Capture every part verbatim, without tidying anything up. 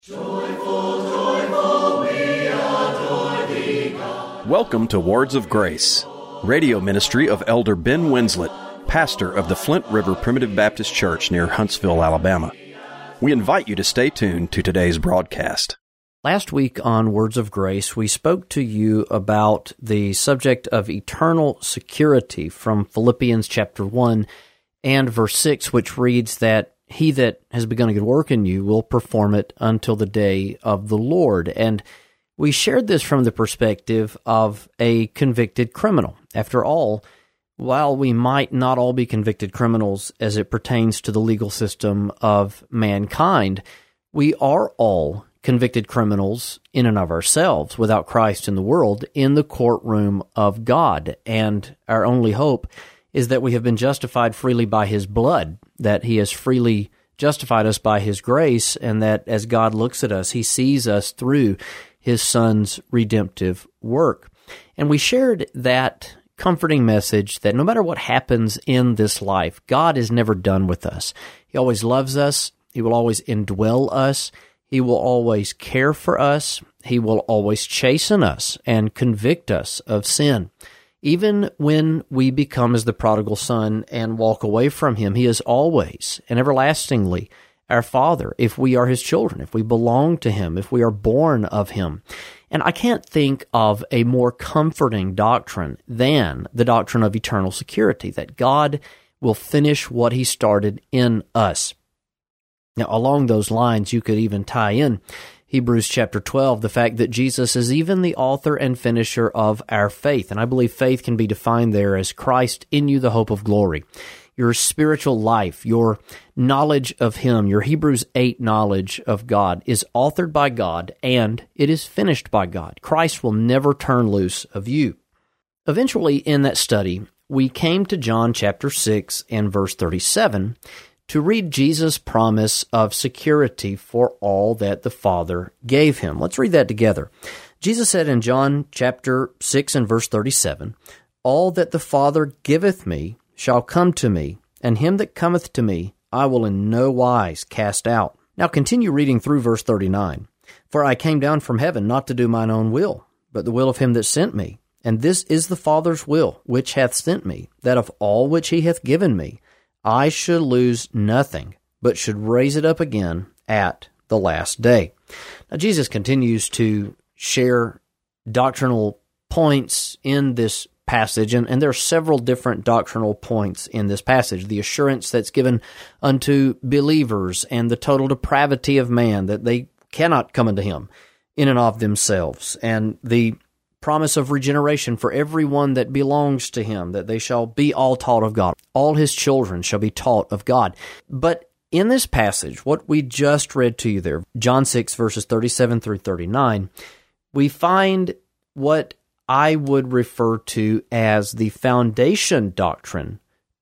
Joyful, joyful, we adore thee, God. Welcome to Words of Grace, radio ministry of Elder Ben Winslet, pastor of the Flint River Primitive Baptist Church near Huntsville, Alabama. We invite you to stay tuned to today's broadcast. Last week on Words of Grace, we spoke to you about the subject of eternal security from Philippians chapter one and verse six, which reads that he that has begun a good work in you will perform it until the day of the Lord. And we shared this from the perspective of a convicted criminal. After all, while we might not all be convicted criminals as it pertains to the legal system of mankind, we are all convicted criminals in and of ourselves without Christ in the world in the courtroom of God. And our only hope is that we have been justified freely by His blood, that He has freely justified us by His grace, and that as God looks at us, He sees us through His Son's redemptive work. And we shared that comforting message that no matter what happens in this life, God is never done with us. He always loves us. He will always indwell us. He will always care for us. He will always chasten us and convict us of sin. Even when we become as the prodigal son and walk away from Him, He is always and everlastingly our Father if we are His children, if we belong to Him, if we are born of Him. And I can't think of a more comforting doctrine than the doctrine of eternal security, that God will finish what He started in us. Now, along those lines, you could even tie in Hebrews chapter twelve, the fact that Jesus is even the author and finisher of our faith. And I believe faith can be defined there as Christ in you, the hope of glory. Your spiritual life, your knowledge of Him, your Hebrews eight knowledge of God is authored by God, and it is finished by God. Christ will never turn loose of you. Eventually, in that study, we came to John chapter six and verse thirty-seven, to read Jesus' promise of security for all that the Father gave Him. Let's read that together. Jesus said in John chapter six and verse thirty-seven, "All that the Father giveth me shall come to me, and him that cometh to me I will in no wise cast out." Now continue reading through verse thirty-nine. "For I came down from heaven not to do mine own will, but the will of him that sent me. And this is the Father's will, which hath sent me, that of all which He hath given me, I should lose nothing, but should raise it up again at the last day." Now, Jesus continues to share doctrinal points in this passage, and, and there are several different doctrinal points in this passage. The assurance that's given unto believers and the total depravity of man, that they cannot come unto Him in and of themselves, and the promise of regeneration for everyone that belongs to Him, that they shall be all taught of God. All His children shall be taught of God. But in this passage, what we just read to you there, John six, verses thirty-seven through thirty-nine, we find what I would refer to as the foundation doctrine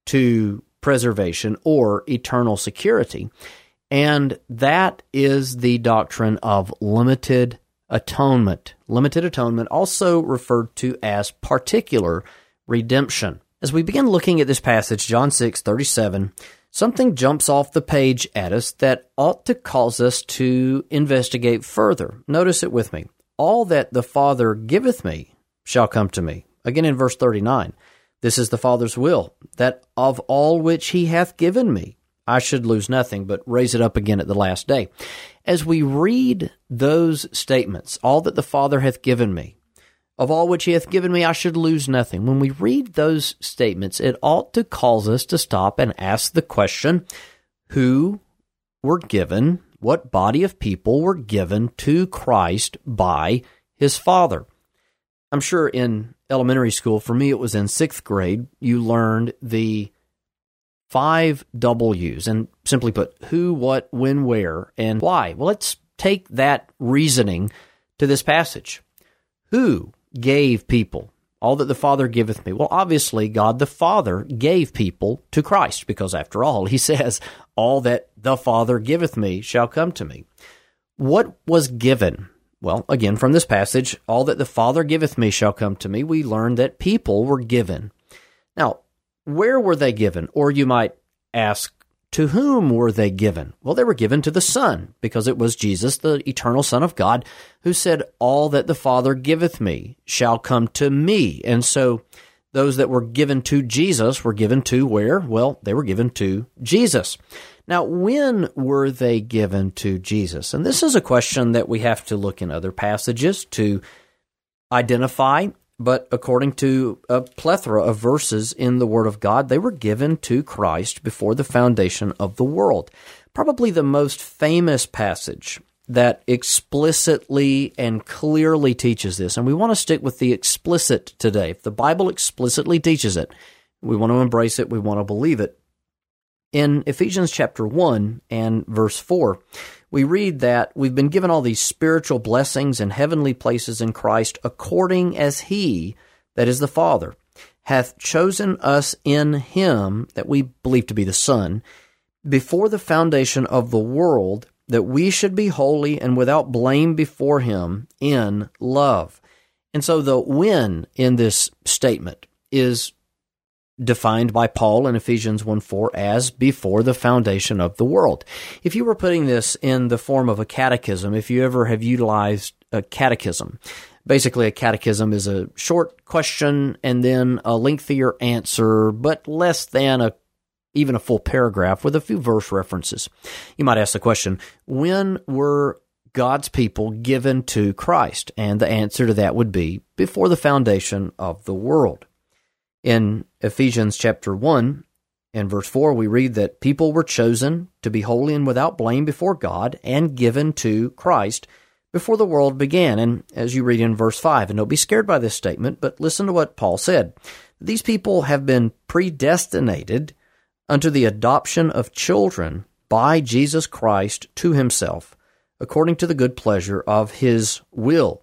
to preservation or eternal security, and that is the doctrine of limited atonement. Limited atonement, also referred to as particular redemption. As we begin looking at this passage, John six, thirty-seven, something jumps off the page at us that ought to cause us to investigate further. Notice it with me. "All that the Father giveth me shall come to me." Again in verse thirty-nine, "This is the Father's will, that of all which He hath given me, I should lose nothing, but raise it up again at the last day." As we read those statements, "all that the Father hath given me, of all which He hath given me, I should lose nothing." When we read those statements, it ought to cause us to stop and ask the question, who were given, what body of people were given to Christ by His Father? I'm sure in elementary school, for me it was in sixth grade, you learned the five W's, and simply put, who, what, when, where, and why. Well, let's take that reasoning to this passage. Who gave people all that the Father giveth me? Well, obviously, God the Father gave people to Christ, because after all, He says, all that the Father giveth me shall come to me. What was given? Well, again, from this passage, all that the Father giveth me shall come to me, we learn that people were given. Now, where were they given? Or you might ask to whom were they given? Well, they were given to the Son, because it was Jesus, the eternal Son of God, who said, all that the Father giveth me shall come to me. And so those that were given to Jesus were given to where? Well, they were given to Jesus. Now, when were they given to Jesus? And this is a question that we have to look in other passages to identify, but according to a plethora of verses in the Word of God, they were given to Christ before the foundation of the world. Probably the most famous passage that explicitly and clearly teaches this, and we want to stick with the explicit today. If the Bible explicitly teaches it, we want to embrace it, we want to believe it. In Ephesians chapter one and verse four, we read that we've been given all these spiritual blessings in heavenly places in Christ, according as He, that is the Father, hath chosen us in Him, that we believe to be the Son, before the foundation of the world, that we should be holy and without blame before Him in love. And so the when in this statement is defined by Paul in Ephesians one four as before the foundation of the world. If you were putting this in the form of a catechism, if you ever have utilized a catechism, basically a catechism is a short question and then a lengthier answer, but less than a even a full paragraph with a few verse references. You might ask the question, when were God's people given to Christ? And the answer to that would be before the foundation of the world. In Ephesians chapter one and verse four, we read that people were chosen to be holy and without blame before God and given to Christ before the world began. And as you read in verse five, and don't be scared by this statement, but listen to what Paul said. These people have been predestinated unto the adoption of children by Jesus Christ to Himself, according to the good pleasure of His will.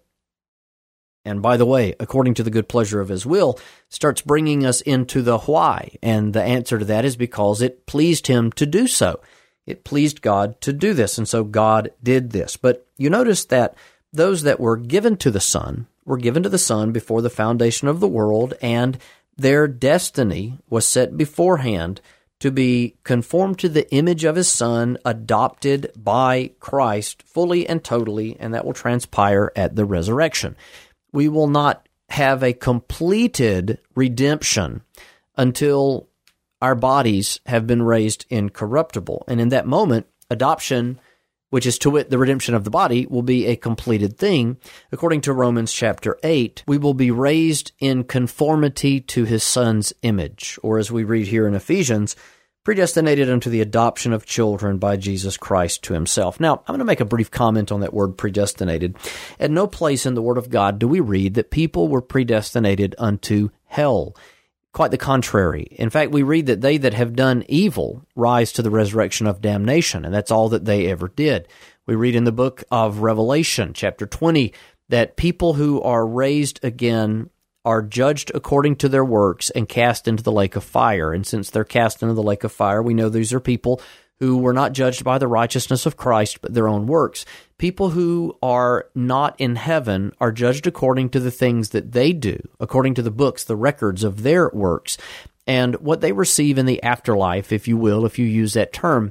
And by the way, according to the good pleasure of His will, starts bringing us into the why. And the answer to that is because it pleased Him to do so. It pleased God to do this, and so God did this. But you notice that those that were given to the Son were given to the Son before the foundation of the world, and their destiny was set beforehand to be conformed to the image of His Son, adopted by Christ fully and totally, and that will transpire at the resurrection. We will not have a completed redemption until our bodies have been raised incorruptible. And in that moment, adoption, which is to wit the redemption of the body, will be a completed thing. According to Romans chapter eight, we will be raised in conformity to His Son's image, or as we read here in Ephesians, predestinated unto the adoption of children by Jesus Christ to Himself. Now, I'm going to make a brief comment on that word predestinated. At no place in the Word of God do we read that people were predestinated unto hell. Quite the contrary. In fact, we read that they that have done evil rise to the resurrection of damnation, and that's all that they ever did. We read in the book of Revelation, chapter twenty, that people who are raised again are judged according to their works and cast into the lake of fire. And since they're cast into the lake of fire, we know these are people who were not judged by the righteousness of Christ, but their own works. People who are not in heaven are judged according to the things that they do, according to the books, the records of their works. And what they receive in the afterlife, if you will, if you use that term,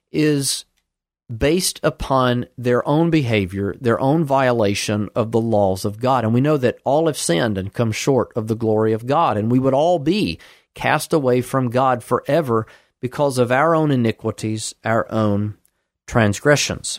is based upon their own behavior, their own violation of the laws of God. And we know that all have sinned and come short of the glory of God, and we would all be cast away from God forever because of our own iniquities, our own transgressions.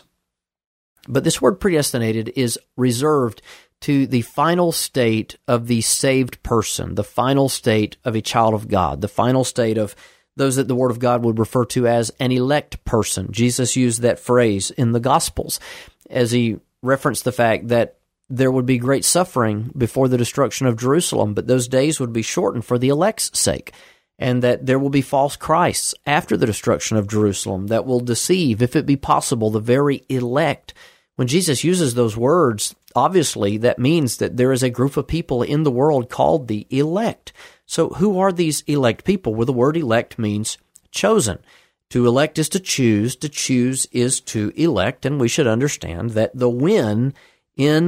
But this word predestinated is reserved to the final state of the saved person, the final state of a child of God, the final state of those that the Word of God would refer to as an elect person. Jesus used that phrase in the Gospels as He referenced the fact that there would be great suffering before the destruction of Jerusalem, but those days would be shortened for the elect's sake, and that there will be false Christs after the destruction of Jerusalem that will deceive, if it be possible, the very elect. When Jesus uses those words, obviously that means that there is a group of people in the world called the elect. So who are these elect people? Well, the word elect means chosen. To elect is to choose. To choose is to elect. And we should understand that the when in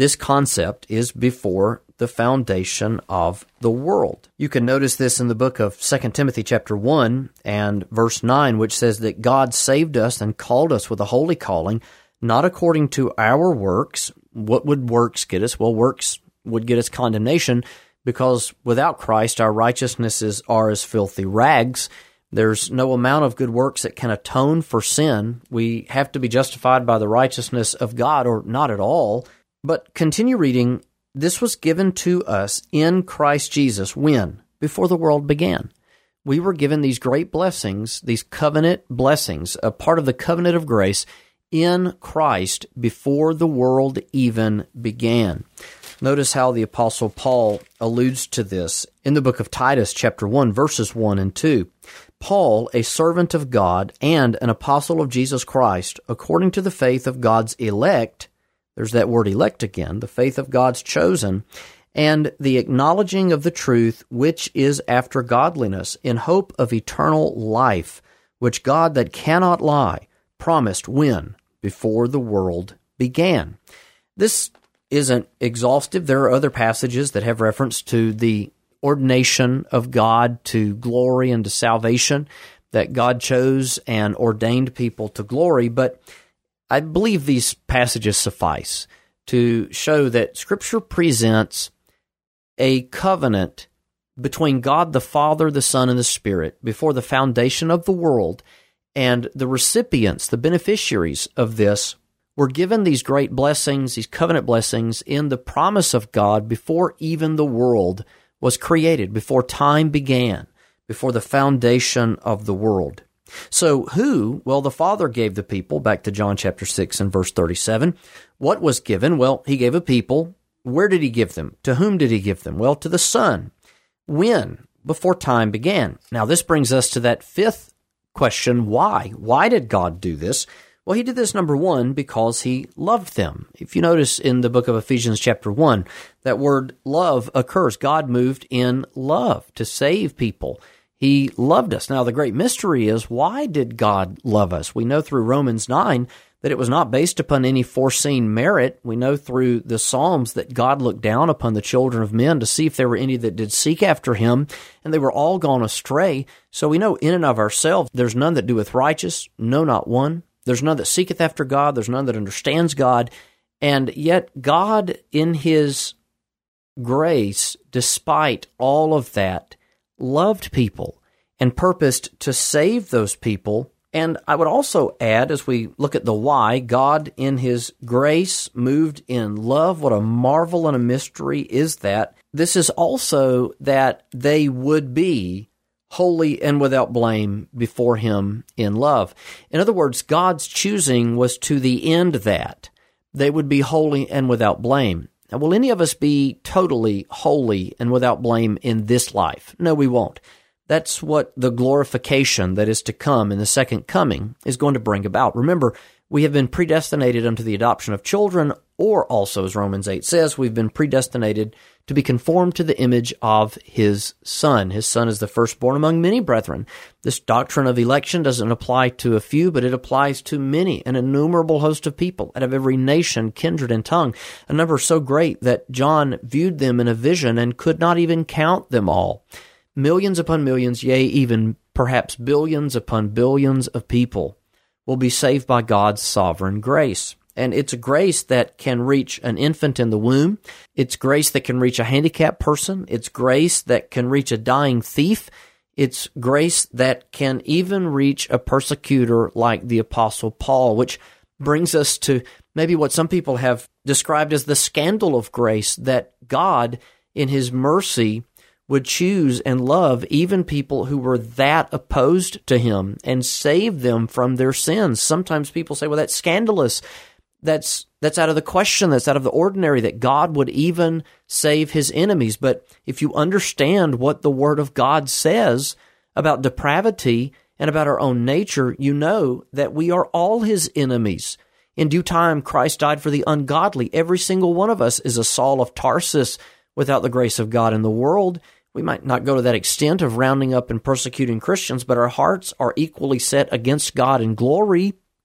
This concept is before the foundation of the world. You can notice this in the book of Second Timothy chapter one and verse nine, which says that God saved us and called us with a holy calling, not according to our works. What would works get us? Well, works would get us condemnation, because without Christ, our righteousnesses are as filthy rags. There's no amount of good works that can atone for sin. We have to be justified by the righteousness of God, or not at all. But continue reading. This was given to us in Christ Jesus. When? Before the world began. We were given these great blessings, these covenant blessings, a part of the covenant of grace in Christ before the world even began. Notice how the Apostle Paul alludes to this in the book of Titus, chapter one, verses one and two. Paul, a servant of God and an apostle of Jesus Christ, according to the faith of God's elect, there's that word elect again, the faith of God's chosen, and the acknowledging of the truth which is after godliness, in hope of eternal life, which God that cannot lie promised when? Before the world began. This isn't exhaustive. There are other passages that have reference to the ordination of God to glory and to salvation, that God chose and ordained people to glory, but I believe these passages suffice to show that Scripture presents a covenant between God the Father, the Son, and the Spirit before the foundation of the world, and the recipients, the beneficiaries of this, were given these great blessings, these covenant blessings, in the promise of God before even the world was created, before time began, before the foundation of the world. So who? Well, the Father gave the people, back to John chapter six and verse thirty-seven. What was given? Well, He gave a people. Where did He give them? To whom did He give them? Well, to the Son. When? Before time began. Now, this brings us to that fifth question, why? Why did God do this? Well, He did this, number one, because He loved them. If you notice in the book of Ephesians chapter one, that word love occurs. God moved in love to save people. He loved us. Now, the great mystery is, why did God love us? We know through Romans nine that it was not based upon any foreseen merit. We know through the Psalms that God looked down upon the children of men to see if there were any that did seek after Him, and they were all gone astray. So we know in and of ourselves, there's none that doeth righteous, no, not one. There's none that seeketh after God. There's none that understands God. And yet God, in His grace, despite all of that, loved people and purposed to save those people. And I would also add, as we look at the why, God in His grace moved in love. What a marvel and a mystery is that. This is also that they would be holy and without blame before Him in love. In other words, God's choosing was to the end that they would be holy and without blame. Now, will any of us be totally holy and without blame in this life? No, we won't. That's what the glorification that is to come in the second coming is going to bring about. Remember, we have been predestinated unto the adoption of children, or also, as Romans eight says, we've been predestinated to be conformed to the image of His Son. His Son is the firstborn among many brethren. This doctrine of election doesn't apply to a few, but it applies to many, an innumerable host of people out of every nation, kindred, and tongue, a number so great that John viewed them in a vision and could not even count them all. Millions upon millions, yea, even perhaps billions upon billions of people will be saved by God's sovereign grace. And it's a grace that can reach an infant in the womb. It's grace that can reach a handicapped person. It's grace that can reach a dying thief. It's grace that can even reach a persecutor like the Apostle Paul, which brings us to maybe what some people have described as the scandal of grace, that God, in His mercy, would choose and love even people who were that opposed to Him and save them from their sins. Sometimes people say, well, that's scandalous. That's that's out of the question. That's out of the ordinary that God would even save His enemies. But if you understand what the Word of God says about depravity and about our own nature, you know that we are all His enemies. In due time, Christ died for the ungodly. Every single one of us is a Saul of Tarsus without the grace of God in the world. We might not go to that extent of rounding up and persecuting Christians, but our hearts are equally set against God in glory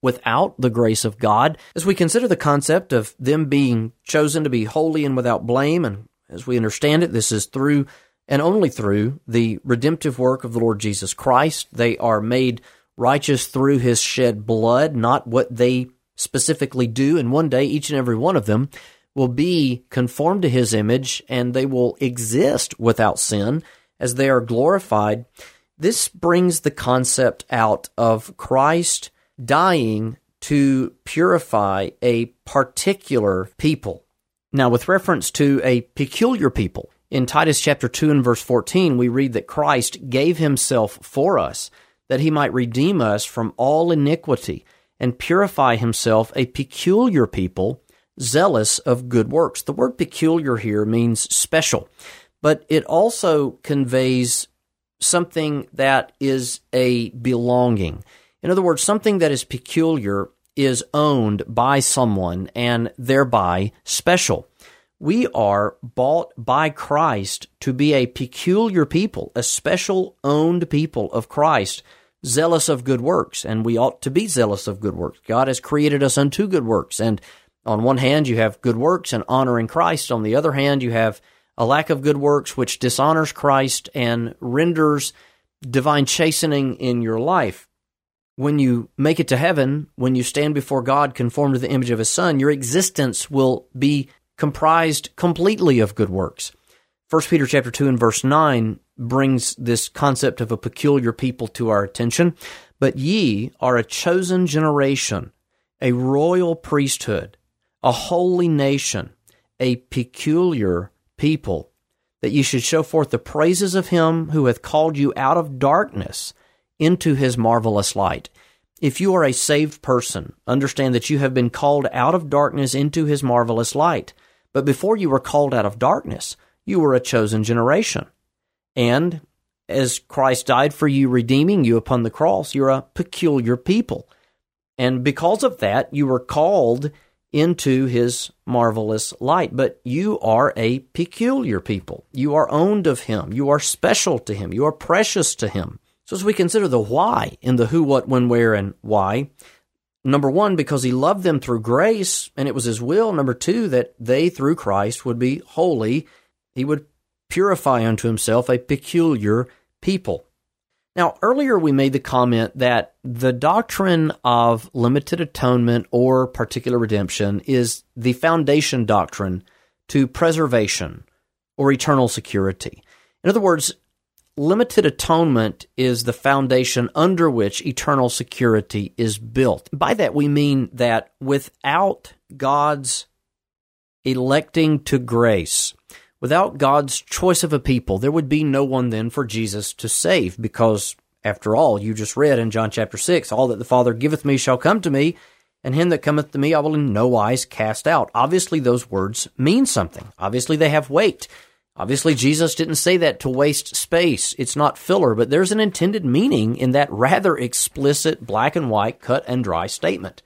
without the grace of God. As we consider the concept of them being chosen to be holy and without blame, and as we understand it, this is through and only through the redemptive work of the Lord Jesus Christ. They are made righteous through His shed blood, not what they specifically do, and one day each and every one of them will be conformed to His image, and they will exist without sin as they are glorified. This brings the concept out of Christ dying to purify a particular people. Now, with reference to a peculiar people, in Titus chapter two and verse fourteen, we read that Christ gave Himself for us, that He might redeem us from all iniquity and purify Himself a peculiar people, zealous of good works. The word peculiar here means special, but it also conveys something that is a belonging. In other words, something that is peculiar is owned by someone and thereby special. We are bought by Christ to be a peculiar people, a special owned people of Christ, zealous of good works, and we ought to be zealous of good works. God has created us unto good works, and on one hand you have good works and honoring Christ. On the other hand, you have a lack of good works which dishonors Christ and renders divine chastening in your life. When you make it to heaven, when you stand before God conformed to the image of His Son, your existence will be comprised completely of good works. First Peter chapter two and verse nine brings this concept of a peculiar people to our attention. But ye are a chosen generation, a royal priesthood, a holy nation, a peculiar people, that ye should show forth the praises of Him who hath called you out of darkness into His marvelous light. If you are a saved person, understand that you have been called out of darkness into His marvelous light. But before you were called out of darkness, you were a chosen generation. And as Christ died for you, redeeming you upon the cross, you're a peculiar people. And because of that, you were called into His marvelous light. But you are a peculiar people. You are owned of Him. You are special to Him. You are precious to Him. So as we consider the why in the who, what, when, where, and why, number one, because He loved them through grace, and it was His will. Number two, that they, through Christ, would be holy. He would purify unto Himself a peculiar people. Now, earlier we made the comment that the doctrine of limited atonement or particular redemption is the foundation doctrine to preservation or eternal security. In other words, limited atonement is the foundation under which eternal security is built. By that we mean that without God's electing to grace, without God's choice of a people, there would be no one then for Jesus to save, because, after all, you just read in John chapter six, all that the Father giveth me shall come to me, and him that cometh to me I will in no wise cast out. Obviously, those words mean something. Obviously, they have weight. Obviously, Jesus didn't say that to waste space. It's not filler, but there's an intended meaning in that rather explicit black and white, cut and dry statement.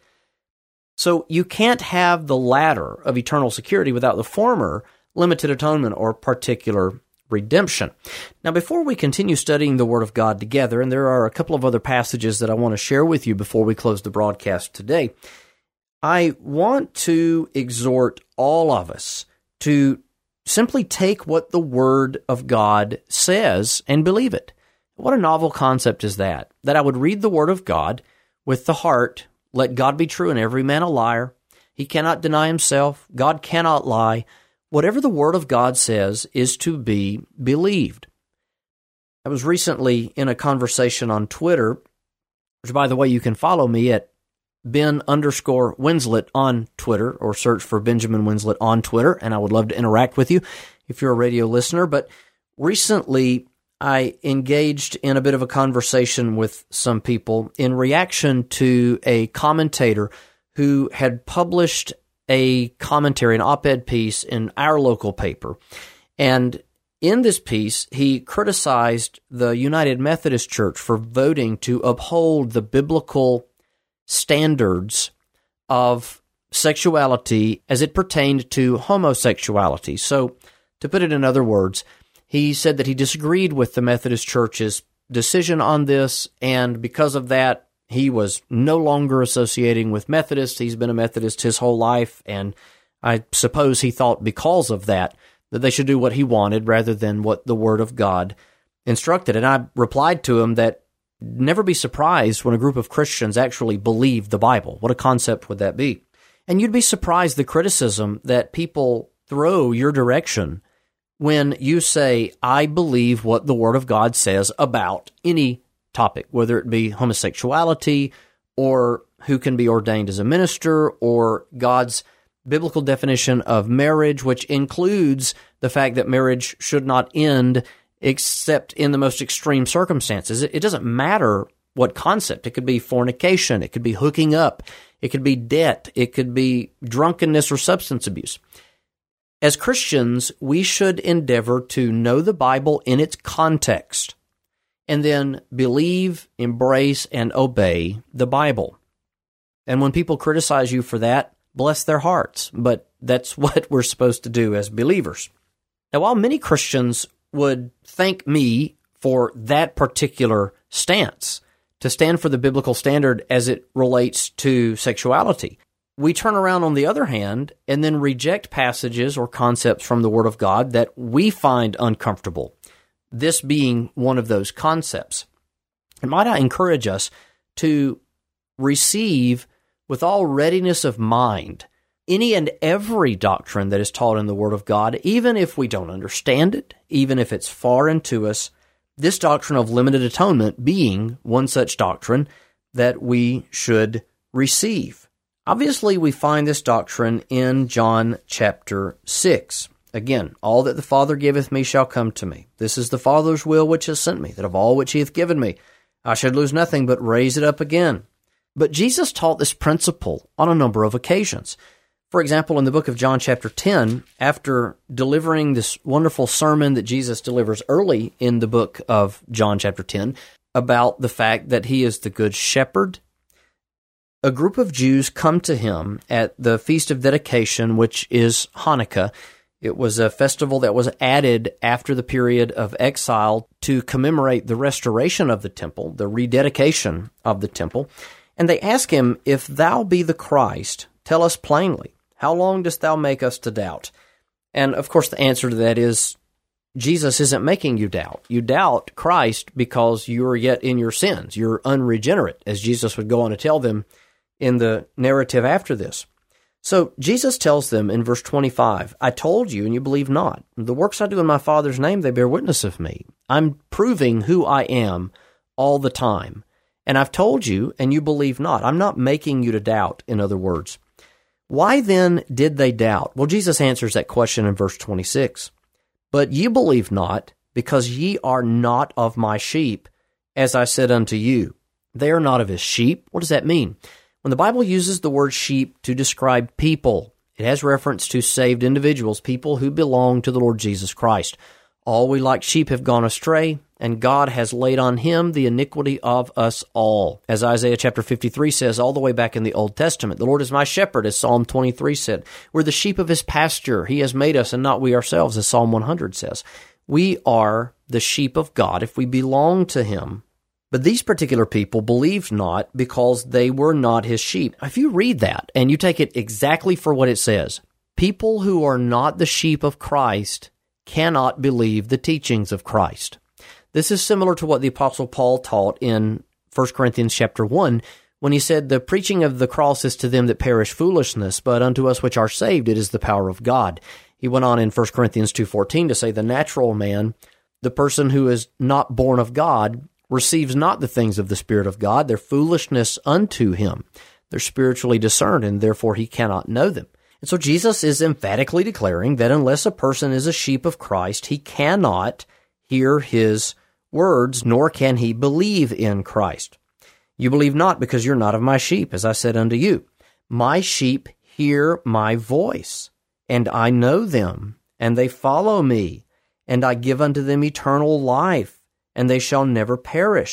So you can't have the latter of eternal security without the former, limited atonement or particular redemption. Now, before we continue studying the Word of God together, and there are a couple of other passages that I want to share with you before we close the broadcast today, I want to exhort all of us to simply take what the Word of God says and believe it. What a novel concept is that, that I would read the Word of God with the heart, let God be true and every man a liar. He cannot deny Himself. God cannot lie. Whatever the Word of God says is to be believed. I was recently in a conversation on Twitter, which, by the way, you can follow me at Ben underscore Winslet on Twitter, or search for Benjamin Winslet on Twitter, and I would love to interact with you if you're a radio listener. But recently, I engaged in a bit of a conversation with some people in reaction to a commentator who had published a commentary, an op-ed piece in our local paper. And in this piece, he criticized the United Methodist Church for voting to uphold the biblical standards of sexuality as it pertained to homosexuality. So, to put it in other words, he said that he disagreed with the Methodist Church's decision on this, and because of that, he was no longer associating with Methodists. He's been a Methodist his whole life, and I suppose he thought because of that, that they should do what he wanted rather than what the Word of God instructed. And I replied to him that never be surprised when a group of Christians actually believe the Bible. What a concept would that be? And you'd be surprised the criticism that people throw your direction when you say, I believe what the Word of God says about any topic, whether it be homosexuality or who can be ordained as a minister or God's biblical definition of marriage, which includes the fact that marriage should not end except in the most extreme circumstances. It doesn't matter what concept. It could be fornication. It could be hooking up. It could be debt. It could be drunkenness or substance abuse. As Christians, we should endeavor to know the Bible in its context and then believe, embrace, and obey the Bible. And when people criticize you for that, bless their hearts. But that's what we're supposed to do as believers. Now, while many Christians would thank me for that particular stance, to stand for the biblical standard as it relates to sexuality, we turn around on the other hand and then reject passages or concepts from the Word of God that we find uncomfortable, this being one of those concepts. And might I encourage us to receive with all readiness of mind any and every doctrine that is taught in the Word of God, even if we don't understand it, even if it's foreign to us, this doctrine of limited atonement being one such doctrine that we should receive. Obviously, we find this doctrine in John chapter six. Again, all that the Father giveth me shall come to me. This is the Father's will which has sent me, that of all which he hath given me, I should lose nothing but raise it up again. But Jesus taught this principle on a number of occasions. For example, in the book of John chapter ten, after delivering this wonderful sermon that Jesus delivers early in the book of John chapter ten about the fact that he is the good shepherd, a group of Jews come to him at the Feast of Dedication, which is Hanukkah. It was a festival that was added after the period of exile to commemorate the restoration of the temple, the rededication of the temple. And they ask him, if thou be the Christ, tell us plainly, how long dost thou make us to doubt? And of course the answer to that is, Jesus isn't making you doubt. You doubt Christ because you are yet in your sins. You're unregenerate, as Jesus would go on to tell them in the narrative after this. So Jesus tells them in verse twenty-five, I told you and you believe not. The works I do in my Father's name, they bear witness of me. I'm proving who I am all the time. And I've told you and you believe not. I'm not making you to doubt, in other words. Why then did they doubt? Well, Jesus answers that question in verse twenty-six. But ye believe not, because ye are not of my sheep, as I said unto you. They are not of his sheep. What does that mean? When the Bible uses the word sheep to describe people, it has reference to saved individuals, people who belong to the Lord Jesus Christ. All we like sheep have gone astray, and God has laid on him the iniquity of us all. As Isaiah chapter fifty-three says, all the way back in the Old Testament, the Lord is my shepherd, as Psalm twenty-three said. We're the sheep of his pasture. He has made us, and not we ourselves, as Psalm one hundred says. We are the sheep of God if we belong to him. But these particular people believed not because they were not his sheep. If you read that and you take it exactly for what it says, people who are not the sheep of Christ cannot believe the teachings of Christ. This is similar to what the Apostle Paul taught in First Corinthians chapter one, when he said, the preaching of the cross is to them that perish foolishness, but unto us which are saved it is the power of God. He went on in First Corinthians two fourteen to say, the natural man, the person who is not born of God, receives not the things of the Spirit of God. They're foolishness unto him. They're spiritually discerned, and therefore he cannot know them. And so Jesus is emphatically declaring that unless a person is a sheep of Christ, he cannot hear his words, nor can he believe in Christ. You believe not because you're not of my sheep, as I said unto you. My sheep hear my voice, and I know them, and they follow me, and I give unto them eternal life, and they shall never perish,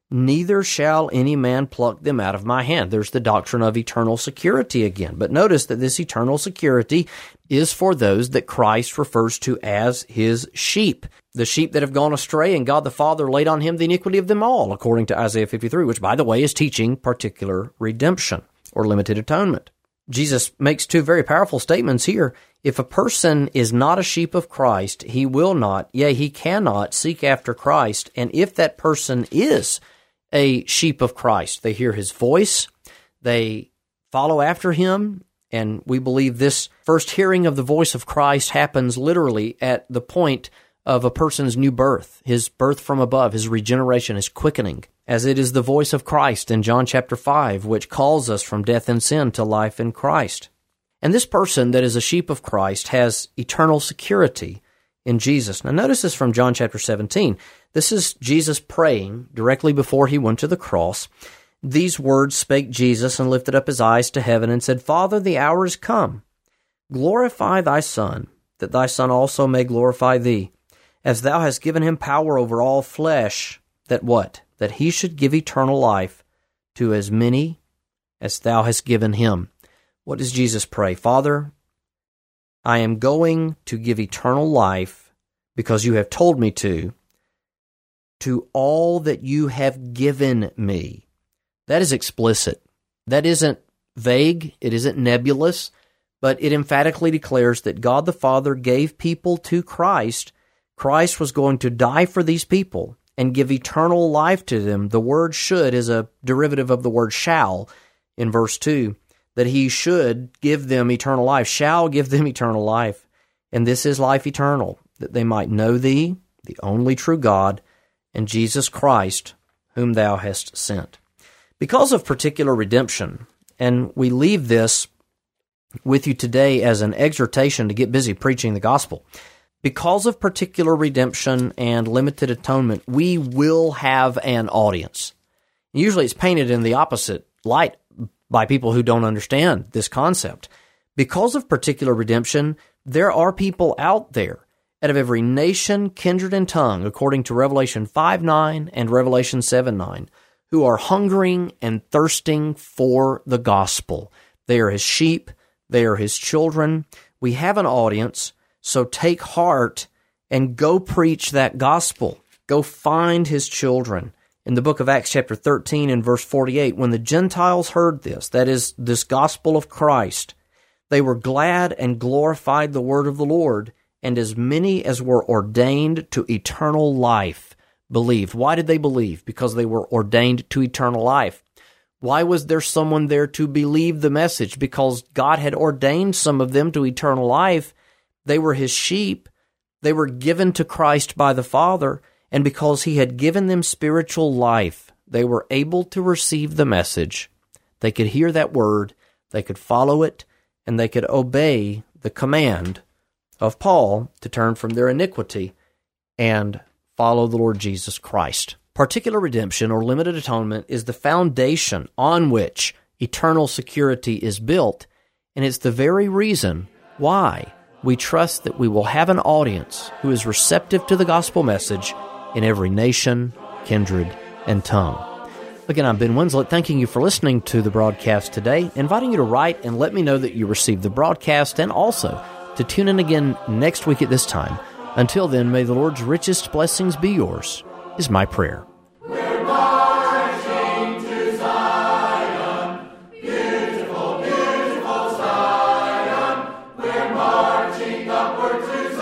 neither shall any man pluck them out of my hand. There's the doctrine of eternal security again. But notice that this eternal security is for those that Christ refers to as his sheep, the sheep that have gone astray, and God the Father laid on him the iniquity of them all, according to Isaiah fifty-three, which, by the way, is teaching particular redemption or limited atonement. Jesus makes two very powerful statements here. If a person is not a sheep of Christ, he will not, yea, he cannot seek after Christ. And if that person is a sheep of Christ, they hear his voice, they follow after him, and we believe this first hearing of the voice of Christ happens literally at the point of a person's new birth, his birth from above, his regeneration, his quickening, as it is the voice of Christ in John chapter five, which calls us from death and sin to life in Christ. And this person that is a sheep of Christ has eternal security in Jesus. Now notice this from John chapter seventeen. This is Jesus praying directly before he went to the cross. These words spake Jesus and lifted up his eyes to heaven and said, Father, the hour is come. Glorify thy Son, that thy Son also may glorify thee, as thou hast given him power over all flesh, that what? That he should give eternal life to as many as thou hast given him. What does Jesus pray? Father, I am going to give eternal life, because you have told me to, to all that you have given me. That is explicit. That isn't vague. It isn't nebulous, but it emphatically declares that God the Father gave people to Christ. Christ was going to die for these people and give eternal life to them. The word should is a derivative of the word shall in verse two, that he should give them eternal life, shall give them eternal life. And this is life eternal, that they might know thee, the only true God, and Jesus Christ, whom thou hast sent. Because of particular redemption, and we leave this with you today as an exhortation to get busy preaching the gospel, because of particular redemption and limited atonement, we will have an audience. Usually it's painted in the opposite light by people who don't understand this concept. Because of particular redemption, there are people out there out of every nation, kindred, and tongue, according to Revelation five nine and Revelation seven nine, who are hungering and thirsting for the gospel. They are his sheep. They are his children. We have an audience, so take heart and go preach that gospel. Go find his children. In the book of Acts chapter thirteen and verse forty-eight, when the Gentiles heard this, that is, this gospel of Christ, they were glad and glorified the word of the Lord, and as many as were ordained to eternal life believed. Why did they believe? Because they were ordained to eternal life. Why was there someone there to believe the message? Because God had ordained some of them to eternal life. They were his sheep. They were given to Christ by the Father, and because he had given them spiritual life, they were able to receive the message. They could hear that word, they could follow it, and they could obey the command of Paul to turn from their iniquity and follow the Lord Jesus Christ. Particular redemption or limited atonement is the foundation on which eternal security is built, and it's the very reason why we trust that we will have an audience who is receptive to the gospel message in every nation, kindred, and tongue. Again, I'm Ben Winslett, thanking you for listening to the broadcast today, inviting you to write and let me know that you received the broadcast, and also to tune in again next week at this time. Until then, may the Lord's richest blessings be yours, is my prayer. We're marching to Zion, beautiful, beautiful Zion. We're marching upward to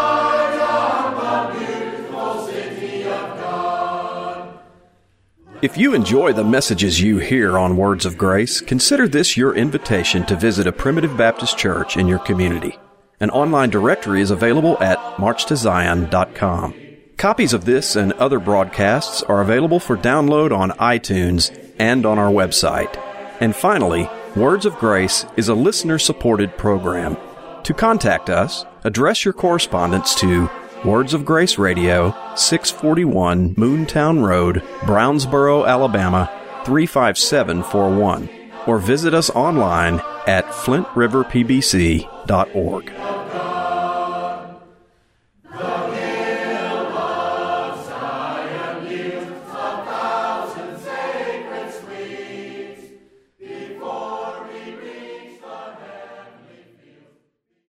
Zion, the beautiful city of God. If you enjoy the messages you hear on Words of Grace, consider this your invitation to visit a Primitive Baptist church in your community. An online directory is available at march to zion dot com. Copies of this and other broadcasts are available for download on iTunes and on our website. And finally, Words of Grace is a listener-supported program. To contact us, address your correspondence to Words of Grace Radio, six forty-one Moontown Road, Brownsboro, Alabama, three five seven four one, or visit us online at flint river p b c dot org.